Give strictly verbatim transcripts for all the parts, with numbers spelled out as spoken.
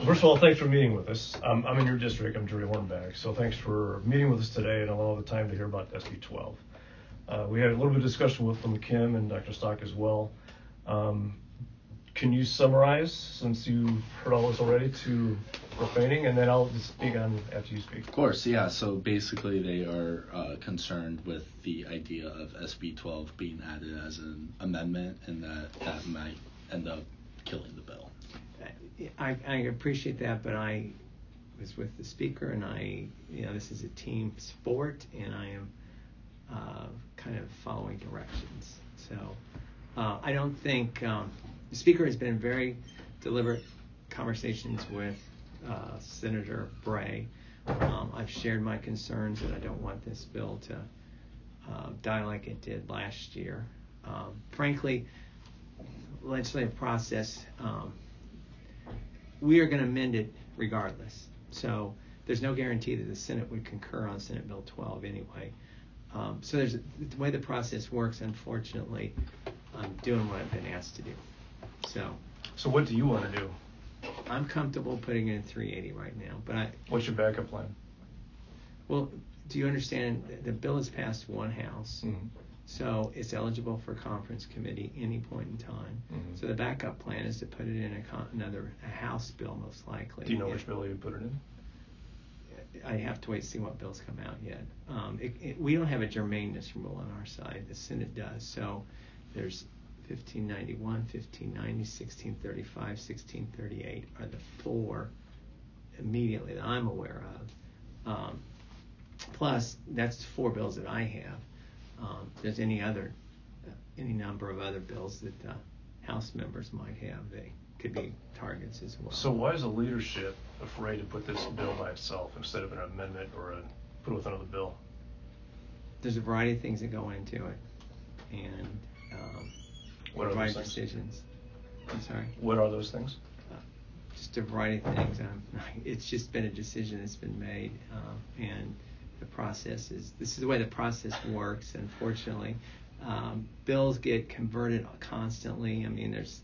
First of all, thanks for meeting with us. Um, I'm in your district. I'm Jerry Hornback. So thanks for meeting with us today and allowing the time to hear about S B twelve. Uh, we had a little bit of discussion with Kim and Doctor Stock as well. Um, can you summarize, since you've heard all this already, to profaning, and then I'll just speak on after you speak. Of course, yeah. So basically they are uh, concerned with the idea of S B twelve being added as an amendment, and that that might end up killing the bill. I, I appreciate that, but I was with the speaker, and I, you know, this is a team sport, and I am uh, kind of following directions. So uh, I don't think um, the speaker has been in very deliberate conversations with uh, Senator Bray. Um, I've shared my concerns that I don't want this bill to uh, die like it did last year. Um, frankly, legislative process. Um, We are going to amend it regardless. So there's no guarantee that the Senate would concur on Senate Bill twelve anyway. Um, so there's the way the process works. Unfortunately, I'm doing what I've been asked to do. So. So what do you want to do? I'm comfortable putting it in three eighty right now, but I. What's your backup plan? Well, do you understand the bill has passed one house? Mm-hmm. So it's eligible for conference committee any point in time. Mm-hmm. So the backup plan is to put it in a con- another a House bill, most likely. Do you know if, which bill you put it in? I have to wait to see what bills come out yet. Um, it, it, we don't have a germaneness rule on our side. The Senate does. So there's fifteen ninety-one, fifteen ninety, sixteen thirty-five, sixteen thirty-eight are the four immediately that I'm aware of. Um, plus, that's four bills that I have. Um, if there's any other, uh, any number of other bills that uh, House members might have, they could be targets as well. So why is the leadership afraid to put this bill by itself instead of an amendment or a, put it with another bill? There's a variety of things that go into it, and um, what are variety those of decisions. I'm sorry. What are those things? Uh, just a variety of things. Um, it's just been a decision that's been made, uh, and. The process is, this is the way the process works, unfortunately. Um, bills get converted constantly. I mean, there's,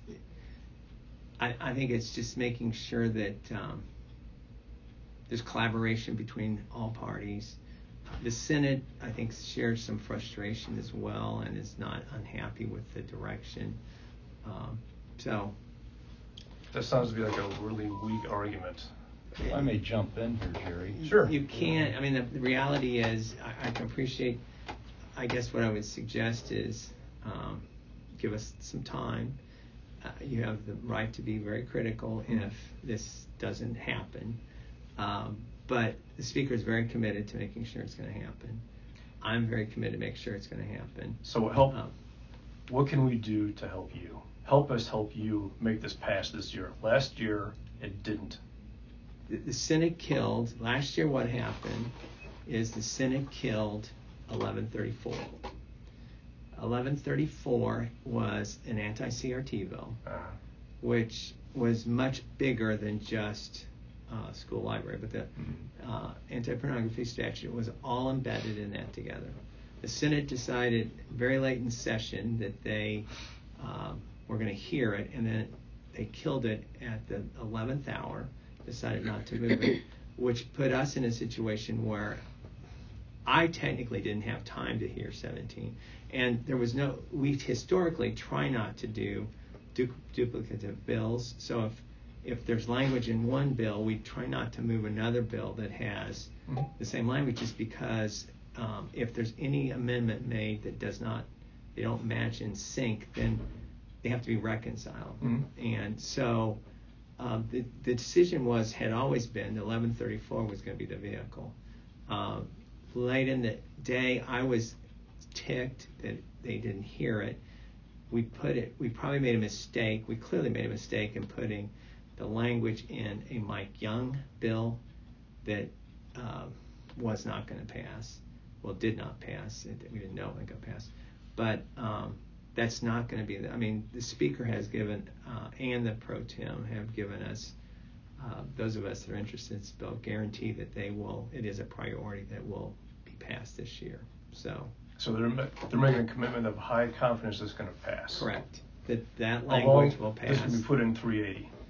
I, I think it's just making sure that um, there's collaboration between all parties. The Senate, I think, shares some frustration as well and is not unhappy with the direction. Um, so. That sounds to be like a really weak argument. If I may jump in here, Jerry. Sure. You can't, I mean, the, the reality is, I, I can appreciate, I guess what I would suggest is um, give us some time. Uh, you have the right to be very critical if this doesn't happen. Um, but the Speaker is very committed to making sure it's going to happen. I'm very committed to make sure it's going to happen. So help. Um, what can we do to help you? Help us help you make this pass this year. Last year, it didn't. The Senate killed, last year what happened is the Senate killed eleven thirty-four. eleven thirty-four was an anti-C R T bill, uh-huh. which was much bigger than just uh, school library, but the mm-hmm. uh, anti-pornography statute was all embedded in that together. The Senate decided very late in session that they um, were going to hear it, and then they killed it at the eleventh hour. Decided not to move it, which put us in a situation where I technically didn't have time to hear seventeen, and there was no. We historically try not to do du- duplicative bills. So if if there's language in one bill, we try not to move another bill that has mm-hmm. the same language, just because um, if there's any amendment made that does not, they don't match in sync, then they have to be reconciled, mm-hmm. and so. Um, the, the decision was, had always been, eleven thirty-four was going to be the vehicle. Um, late in the day, I was ticked that they didn't hear it. We put it, we probably made a mistake. We clearly made a mistake in putting the language in a Mike Young bill that uh, was not going to pass. Well, did not pass. It, we didn't know it would go pass. But um, that's not going to be, the, I mean, the Speaker has given, uh, and the Pro Tem have given us, uh, those of us that are interested in this bill, guarantee that they will, it is a priority that will be passed this year. So so they're they're making a commitment of high confidence it's going to pass. Correct. That that language Along, will pass. This will be put in three eighty.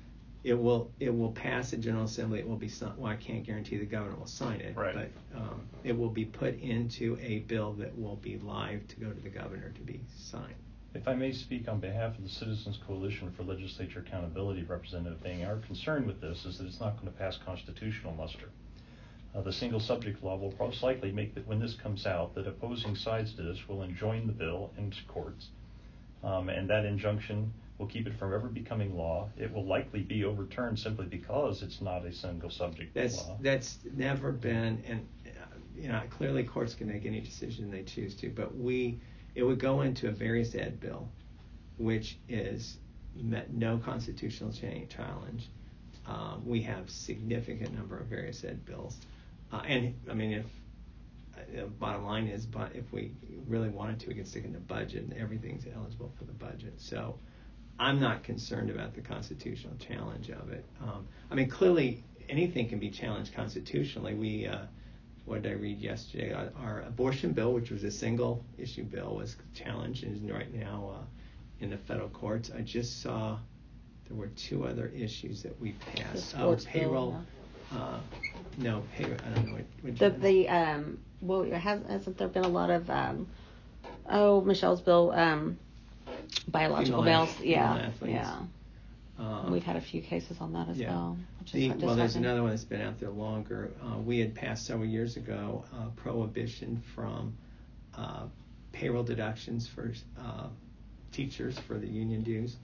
it will it will pass the General Assembly. It will be signed. Well, I can't guarantee the governor will sign it, Right. but um, it will be put into a bill that will be live to go to the governor to be signed. If I may speak on behalf of the Citizens Coalition for Legislature Accountability, Representative Bing, our concern with this is that it's not going to pass constitutional muster. Uh, the single subject law will most likely make that when this comes out, that opposing sides to this will enjoin the bill into courts, um, and that injunction will keep it from ever becoming law. It will likely be overturned simply because it's not a single subject That's law. that's never been, and uh, you know, clearly courts can make any decision they choose to, but we. It would go into a various ed bill, which is met no constitutional change, challenge. Um, we have significant number of various ed bills, uh, and I mean, if uh, bottom line is, but if we really wanted to, we could stick in the budget, and everything's eligible for the budget. So, I'm not concerned about the constitutional challenge of it. Um, I mean, clearly anything can be challenged constitutionally. We uh, What did I read yesterday? Our, our abortion bill, which was a single issue bill, was challenged and is right now uh, in the federal courts. I just saw there were two other issues that we passed. The sports oh, payroll. bill, yeah. uh, no, payroll. I don't know what. what The the um well has hasn't there been a lot of um oh Michelle's bill um biological Female males ath- yeah female athletes. yeah Uh, we've had a few cases on that as yeah. well. Which The, is well, there's another one that's been out there longer. Uh, we had passed several years ago uh, prohibition from uh, payroll deductions for uh, teachers for the union dues.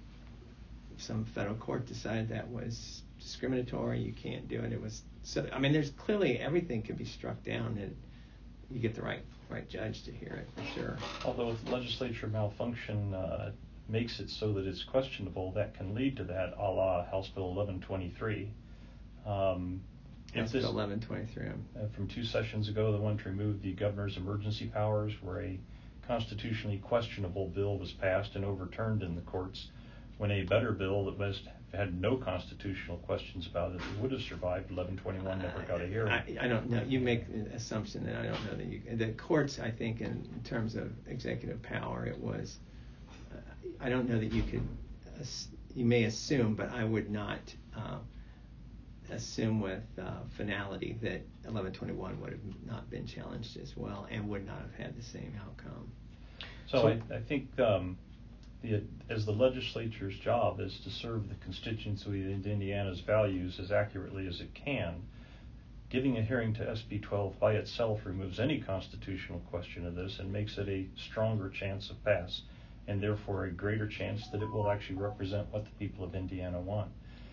Some federal court decided that was discriminatory. You can't do it. It was so. I mean, there's clearly everything can be struck down, and you get the right right judge to hear it for sure. Although if legislature malfunction uh, makes it so that it's questionable, that can lead to that, a la House Bill eleven twenty-three. Um, House Bill eleven twenty-three. Uh, from two sessions ago, the one to remove the governor's emergency powers, where a constitutionally questionable bill was passed and overturned in the courts, when a better bill that was had no constitutional questions about it would have survived. eleven twenty-one never got a hearing. I, I don't know. You make an assumption that I don't know that you. The courts, I think, in, in terms of executive power, it was. Uh, I don't know that you could. Uh, you may assume, but I would not uh, assume with uh, finality that eleven twenty-one would have not been challenged as well and would not have had the same outcome. So, So- I, I think. Um, The, as the legislature's job is to serve the constituency of Indiana's values as accurately as it can, giving a hearing to S B twelve by itself removes any constitutional question of this and makes it a stronger chance of pass, and therefore a greater chance that it will actually represent what the people of Indiana want.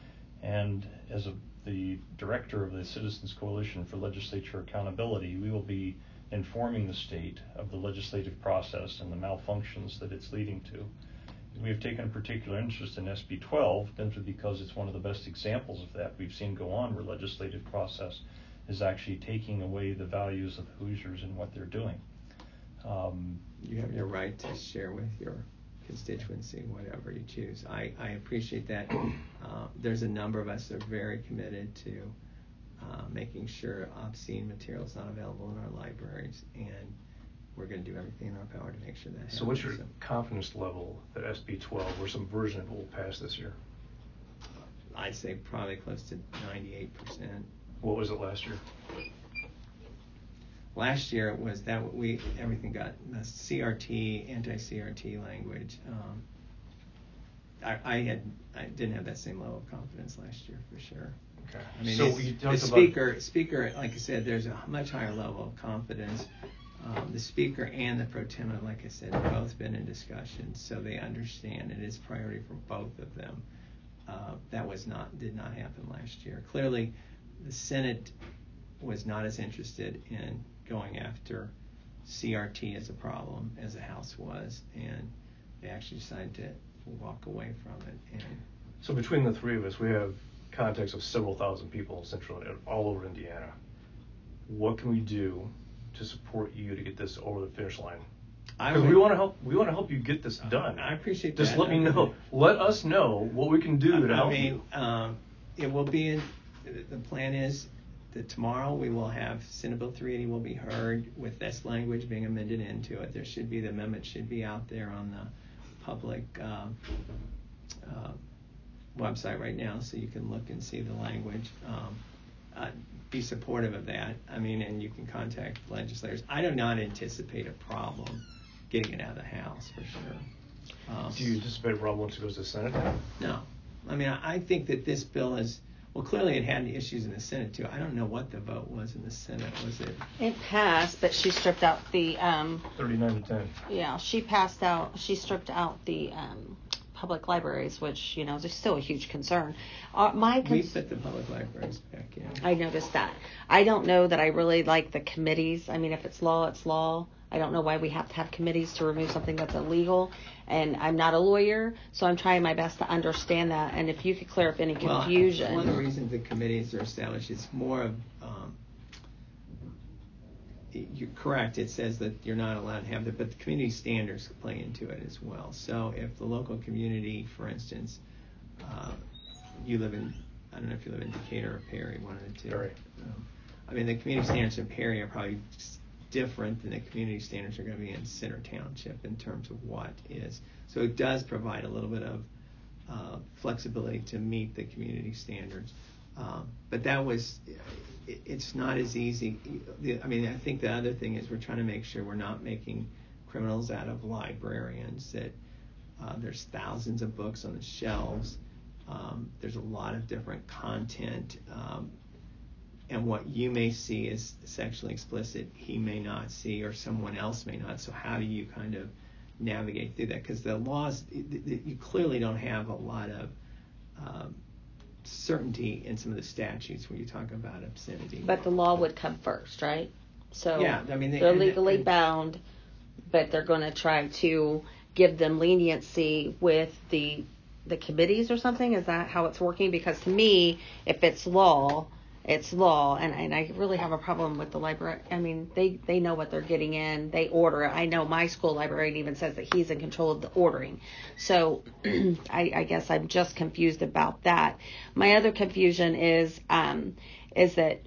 And as a, the director of the Citizens Coalition for Legislature Accountability, we will be informing the state of the legislative process and the malfunctions that it's leading to. We have taken a particular interest in S B twelve simply because it's one of the best examples of that we've seen go on, where legislative process is actually taking away the values of the Hoosiers and what they're doing. Um, You have your right to share with your constituency whatever you choose. I, I appreciate that. Uh, there's a number of us that are very committed to uh, making sure obscene material is not available in our libraries, and we're going to do everything in our power to make sure that happens. So what's your confidence level that S B twelve or some version of it will pass this year? I'd say probably close to ninety-eight percent. What was it last year? Last year it was that we everything got the C R T, anti-C R T language. Um, I, I had I didn't have that same level of confidence last year for sure. Okay. I mean, so it's- we the talked about speaker, speaker, like I said, there's a much higher level of confidence. Um, the speaker and the pro tem, like I said, have both been in discussion, so they understand it is priority for both of them. Uh, that was not did not happen last year. Clearly, the Senate was not as interested in going after C R T as a problem as the House was, and they actually decided to walk away from it. And so between the three of us, we have contacts of several thousand people in central all over Indiana. What can we do to support you to get this over the finish line? Because we want to help. We want to help you get this done. I appreciate Just that. let me know. Let us know what we can do to I help mean, you. um, it will be in. The plan is that tomorrow we will have Senate Bill three eighty will be heard with this language being amended into it. There should be the amendment should be out there on the public uh, uh, website right now, so you can look and see the language. Um, uh, be supportive of that. I mean, and you can contact legislators. I do not anticipate a problem getting it out of the House for sure. Um, Do you anticipate a problem once it goes to the Senate? No. I mean, I think that this bill is, well, clearly it had issues in the Senate too. I don't know what the vote was in the Senate. Was it? It passed, but she stripped out the, um, thirty-nine to ten. yeah, she passed out, she stripped out the um, public libraries, which, you know, is still a huge concern. Uh, my We cons- put the public libraries back in. I noticed that. I don't know that I really like the committees. I mean, if it's law, it's law. I don't know why we have to have committees to remove something that's illegal. And I'm not a lawyer, so I'm trying my best to understand that. And if you could clear up any confusion. Well, one of the reasons the committees are established is more of, um, you're correct, it says that you're not allowed to have that, but the community standards play into it as well. So if the local community, for instance, uh, you live in, I don't know if you live in Decatur or Perry, one of the two. Perry. Um, I mean, the community standards in Perry are probably different than the community standards are going to be in Center Township in terms of what is. So it does provide a little bit of uh, flexibility to meet the community standards. Um, but that was, it, it's not as easy. I mean, I think the other thing is we're trying to make sure we're not making criminals out of librarians, that uh, there's thousands of books on the shelves. Um, there's a lot of different content. Um, and what you may see is sexually explicit, he may not see, or someone else may not. So how do you kind of navigate through that? Because the laws, you clearly don't have a lot of um, certainty in some of the statutes when you talk about obscenity. But the law would come first, right? So yeah, I mean, they, they're and, legally and, bound, but they're going to try to give them leniency with the the committees or something. Is that how it's working? Because to me, if it's law, it's law, and, and I really have a problem with the library. I mean, they, they know what they're getting in. They order it. I know my school librarian even says that he's in control of the ordering. So I, I guess I'm just confused about that. My other confusion is um, is that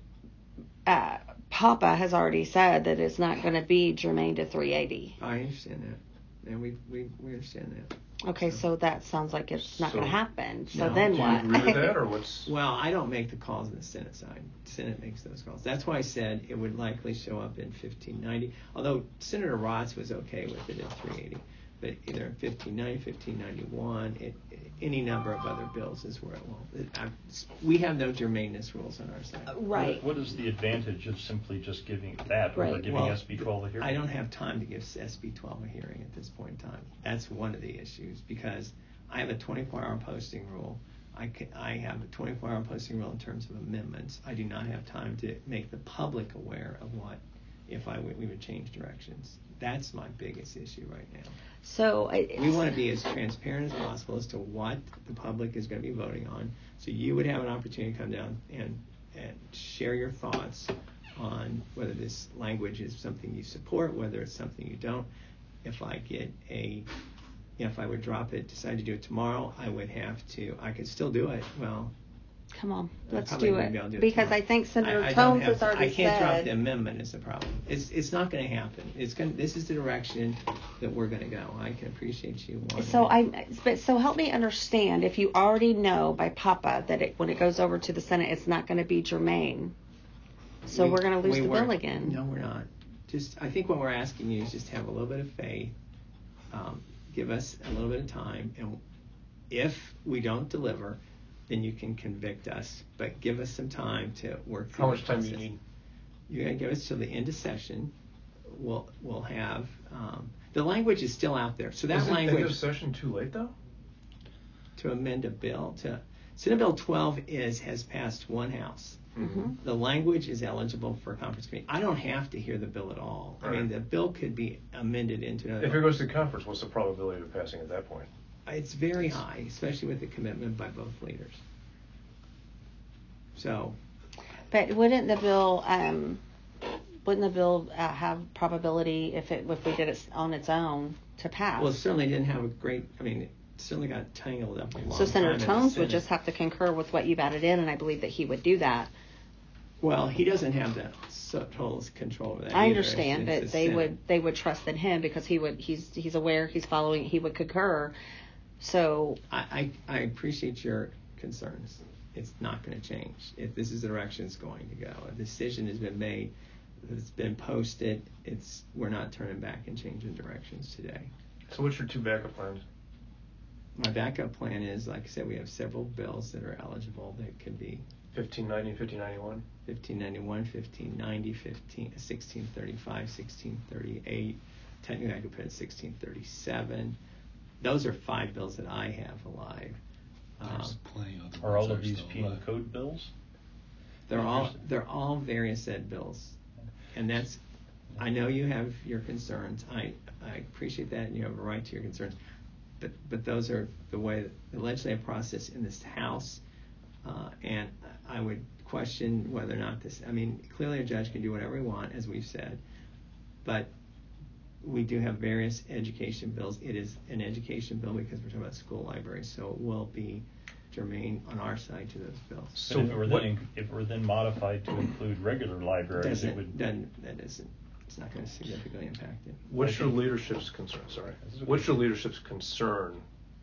uh, Papa has already said that it's not going to be germane to three eighty. I understand that, and we we, we understand that. Okay, so that sounds like it's not So- going to happen. So No. then Do you what? agree with that, or what's? Well, I don't make the calls on the Senate side. The Senate makes those calls. That's why I said it would likely show up in fifteen ninety, although Senator Rotz was okay with it at three eighty. But either in fifteen ninety, fifteen ninety-one, it, any number of other bills is where it will. It, I, we have no germaneness rules on our side. Right. What, what is the advantage of simply just giving that over Right. giving Well, S B twelve a hearing? I don't have time to give S B twelve a hearing at this point in time. That's one of the issues, because I have a twenty-four hour posting rule. I, can, I have a twenty-four hour posting rule in terms of amendments. I do not have time to make the public aware of what, if I would, we would change directions. That's my biggest issue right now. So I, We want to be as transparent as possible as to what the public is going to be voting on, so you would have an opportunity to come down and, and share your thoughts on whether this language is something you support, whether it's something you don't. If I get a, you know, if I would drop it, decide to do it tomorrow, I would have to, I could still do it. Well, Come on, I let's probably do wouldn't it. be able to do it because tomorrow. I think Senator I, I don't Tones have has to- already I can't said. drop the amendment is the problem. It's it's not going to happen. It's going. This is the direction that we're going to go. I can appreciate you wanting. So it. I, but so help me understand. If you already know by Papa that it, when it goes over to the Senate, it's not going to be germane, so We- we, are going to lose we the were- bill again. No, we're not. Just I think what we're asking you is just have a little bit of faith. Um, give us a little bit of time, and if we don't deliver, then you can convict us. But give us some time to work through How the much time do you process. need? You're going to give us till the end of session. We'll we'll have um, the language is still out there. So that Is it end language of session too late though? to amend a bill to Senate Bill twelve is has passed one house. Mm-hmm. The language is eligible for conference committee. I don't have to hear the bill at all. I mean, Right. the bill could be amended into another. If it goes to conference, what's the probability of passing at that point? It's very high, especially with the commitment by both leaders. So, But wouldn't the bill, um, wouldn't the bill uh, have probability if it if we did it on its own to pass? well, it certainly didn't have a great. I mean, it certainly got tangled up a long so Senator time in the Tones would Senate. just have to concur with what you've added in, and I believe that he would do that. Well, he doesn't have the so- total control over that. I either. understand, It's- but it's they the would Senate. they would trust in him because he would he's he's aware, he's following, he would concur. So I, I, I appreciate your concerns. It's not going to change. If this is the direction it's going to go, a decision has been made, it's been posted, it's we're not turning back and changing directions today. So what's your two backup plans? My backup plan is, like I said, we have several bills that are eligible that could be fifteen ninety and fifteen ninety-one? fifteen ninety-one, fifteen ninety, fifteen, sixteen thirty-five, sixteen thirty-eight. Technically, I could put it sixteen thirty-seven. Those are five bills that I have alive. There's Um, plenty of other Are all ones of that are these still penal alive. code bills? They're all they're all various ed bills, and that's. I know you have your concerns. I I appreciate that, and you have a right to your concerns. But but those are the way that the legislative process in this House, uh, and I would question whether or not this. I mean, clearly a judge can do whatever he wants, as we've said, but we do have various education bills. It is an education bill because we're talking about school libraries, so it will be germane on our side to those bills. So So if it were what- then if it were then modified to include regular libraries, it Doesn't, would. doesn't, that isn't, it's not going to significantly impact it. What's I your think- leadership's concern? Sorry. This is okay. What's your leadership's concern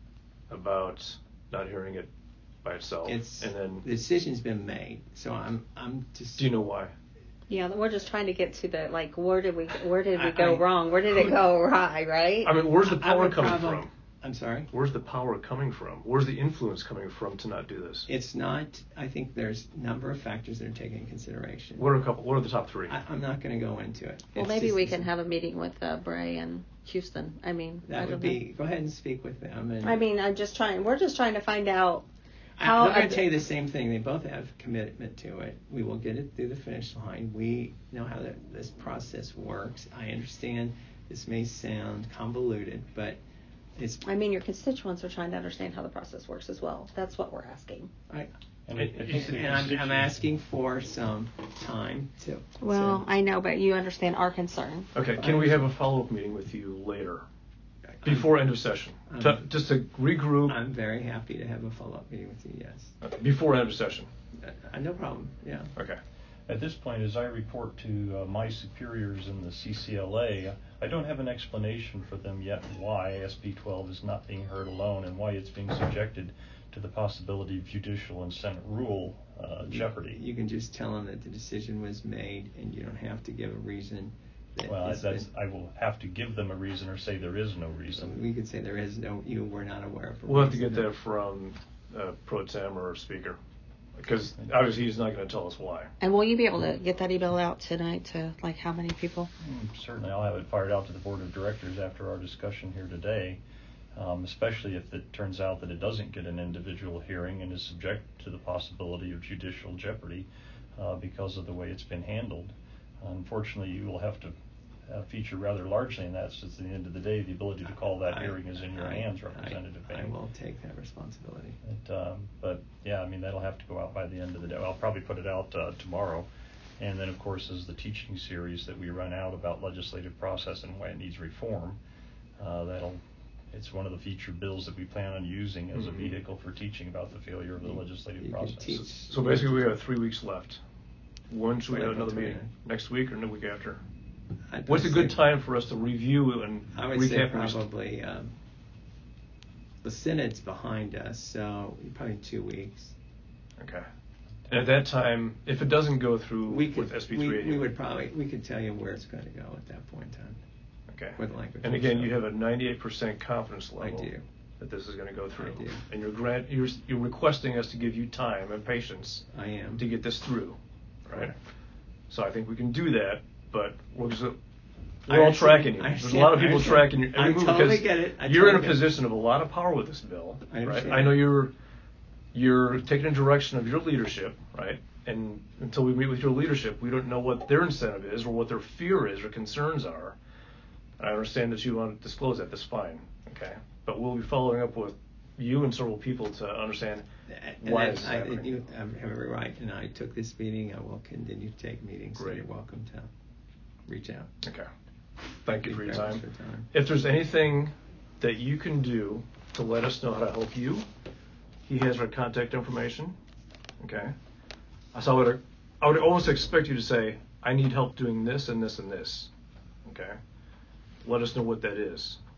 about not hearing it by itself? It's, and then, the decision's been made, so I'm, I'm just. do you know why? yeah, we're just trying to get to the like where did we where did we I- go I- wrong? Where did it go awry? Right? I mean, where's the I power would coming probably- from? I'm sorry? Where's the power coming from? Where's the influence coming from to not do this? It's not, I think there's a number of factors that are taken into consideration. What are a couple? What are the top three? I, I'm not going to go into it. well, It's maybe just- we can have a meeting with uh, Bray and Houston. I mean, I That don't would be, go ahead and speak with them. And know. I mean, I'm just trying. We're just trying to find out I- how. I'm going to tell you the same thing. They both have commitment to it. We will get it through the finish line. We know how that, this process works. I understand this may sound convoluted, but it's. I mean, your constituents are trying to understand how the process works as well. That's what we're asking. I, And, I- I think the and I'm, I'm constituents- asking for some time to. Well, to- I know, but you understand our concern. Okay, can we have a follow-up meeting with you later, before end of session, I'm- to, just to regroup I'm very happy to have a follow-up meeting with you. Yes. okay, before end of session? Uh, no problem. Yeah. Okay. At this point, as I report to uh, my superiors in the C C L A, I don't have an explanation for them yet why S B twelve is not being heard alone and why it's being subjected to the possibility of judicial and Senate rule uh, jeopardy. You can just tell them that the decision was made, and you don't have to give a reason. That Well, it's that's, been- I will have to give them a reason or say there is no so reason. we could say there is no. You were not aware of. A We'll have to reason. get that from uh, Pro Tem or Speaker, because obviously he's not going to tell us why. And will you be able to get that email out tonight to like how many people? Mm, Certainly, I'll have it fired out to the Board of Directors after our discussion here today, um, especially if it turns out that it doesn't get an individual hearing and is subject to the possibility of judicial jeopardy uh, because of the way it's been handled. Unfortunately, you will have to uh, feature rather largely in that, since at the end of the day, the ability to call that I- hearing is in your I- hands, I- Representative I Bain. will take that responsibility. But, um, but yeah, I mean, that'll have to go out by the end of the day. I'll probably put it out uh, tomorrow. And then, of course, is the teaching series that we run out about legislative process and why it needs reform. Uh, that'll, it's one of the featured bills that we plan on using as a Mhm. vehicle for teaching about the failure of the You- legislative you could process. teach- So basically, we have three weeks left. When should we have April another meeting? twenty-ninth. Next week or the week after? I'd What's a good say- time for us to review and I would say recap? and rest- probably um, the Senate's behind us, so probably two weeks. Okay. And at that time, if it doesn't go through We could, with S B we, three eighty, we would probably, we could tell you where it's going to go at that point in time. okay. where the language And will again, show. you have a ninety-eight percent confidence I level do. that this is going to go through. I do. And you're grant you're you're requesting us to give you time and patience I am. to get this through, right? Correct. So I think we can do that, but we're just, I we're all understand- tracking you. I There's a lot of understand- I people understand. tracking you every I move totally because get it. I you're in a totally get it. position of a lot of power with this bill, I right? understand. I know you're you're taking a direction of your leadership, right? And until we meet with your leadership, we don't know what their incentive is or what their fear is or concerns are. I understand that you want to disclose that. That's fine, okay? But we'll be following up with you and several people to understand And why then this is I, happening. you have every right, and I took this meeting. I will continue to take meetings. So Great. you're welcome to reach out. Okay. Thank you for your very much time. for your time. If there's anything that you can do to let us know how to help you, he has our contact information. Okay. So I would, I would almost expect you to say, I need help doing this and this and this. Okay. Let us know what that is.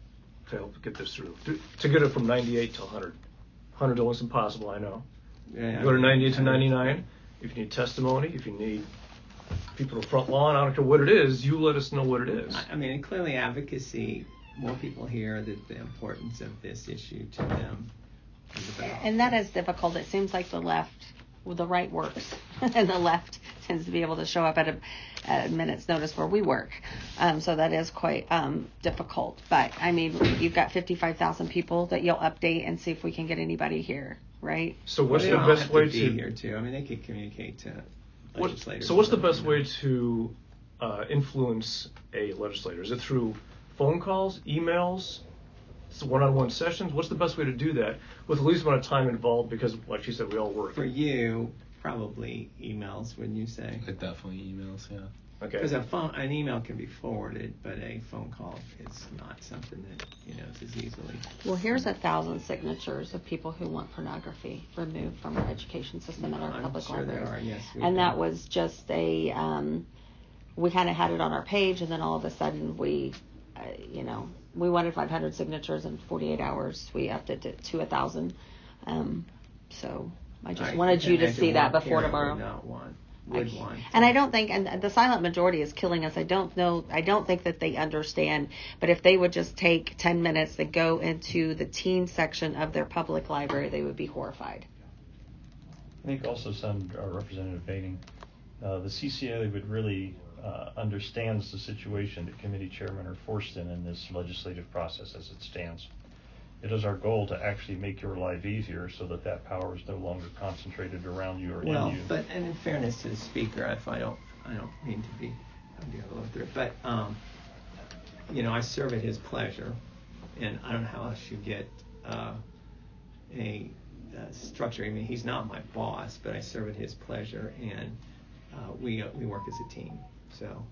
to help get this through, to, to get it from ninety-eight to one hundred. one hundred almost impossible, I know. Yeah, Go to ninety-eight to I- ninety-nine. If you need testimony, if you need people to front lawn, I don't care what it is, you let us know what it is. I- I mean, clearly advocacy, more people hear that the importance of this issue to them. is the better. And that is difficult. It seems like the left, well, the right works, and the left tends to be able to show up at a, at a minute's notice where we work. Um, so that is quite um, difficult. But I mean, you've got fifty-five thousand people that you'll update and see if we can get anybody here, right? So Well, what's they the don't best have way to be to here too. I mean, they could communicate to what, legislators. so what's the and let best them way know. to uh, influence a legislator? Is it through phone calls, emails, s- one-on-one sessions? What's the best way to do that with the least amount of time involved? Because, like she said, we all work. For you, probably emails, wouldn't you say? Like definitely emails, yeah. Okay. Because a phone, an email can be forwarded, but a phone call is not something that you know is as easily. Well, here's a thousand signatures of people who want pornography removed from our education system at our I'm public sure there libraries. are, yes, we And do. that was just a, um, we kind of had it on our page, and then all of a sudden we, uh, you know, we wanted five hundred signatures in forty-eight hours. We upped it to, to a thousand. Um, so I just I wanted can you to imagine see that one before parent tomorrow. Would not want, would I- want. And I don't think, and the silent majority is killing us. I don't know, I don't think that they understand, but if they would just take ten minutes to go into the teen section of their public library, they would be horrified. I think also send uh, Representative Bating. Uh, the C C A would really uh, understands the situation that committee chairmen are forced in in this legislative process as it stands. It is our goal to actually make your life easier so that that power is no longer concentrated around you or Well, in you. but and in fairness to the speaker, if I don't, I don't mean to be, I'm being a little through, but um, you know, I serve at his pleasure, and I don't know how else you get uh, a, uh structure. I mean, he's not my boss, but I serve at his pleasure, and uh, we uh, we work as a team. So